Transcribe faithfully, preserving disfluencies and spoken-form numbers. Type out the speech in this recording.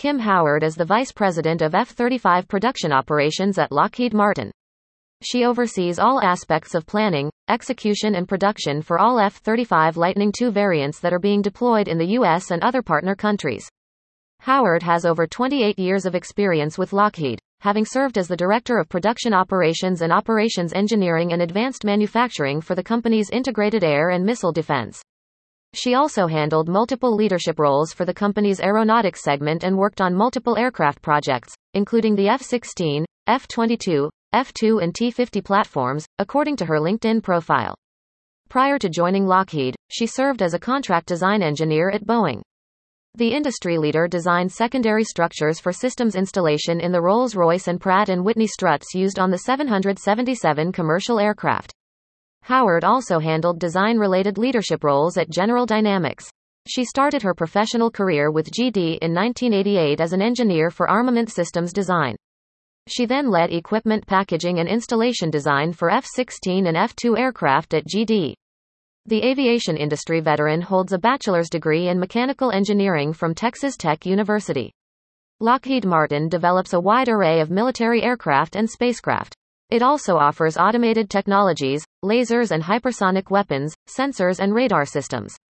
Kim Howard is the Vice President of F thirty-five production operations at Lockheed Martin. She oversees all aspects of planning, execution and production for all F thirty-five Lightning two variants that are being deployed in the U S and other partner countries. Howard has over twenty-eight years of experience with Lockheed, having served as the Director of Production Operations and Operations Engineering and Advanced Manufacturing for the company's integrated air and missile defense. She also handled multiple leadership roles for the company's aeronautics segment and worked on multiple aircraft projects, including the F sixteen, F twenty-two, F two and T fifty platforms, according to her LinkedIn profile. Prior to joining Lockheed, she served as a contract design engineer at Boeing. The industry leader designed secondary structures for systems installation in the Rolls-Royce and Pratt and Whitney struts used on the seven seventy-seven commercial aircraft. Howard also handled design-related leadership roles at General Dynamics. She started her professional career with G D in nineteen eighty-eight as an engineer for armament systems design. She then led equipment packaging and installation design for F sixteen and F two aircraft at G D. The aviation industry veteran holds a bachelor's degree in mechanical engineering from Texas Tech University. Lockheed Martin develops a wide array of military aircraft and spacecraft. It also offers automated technologies, lasers and hypersonic weapons, sensors and radar systems.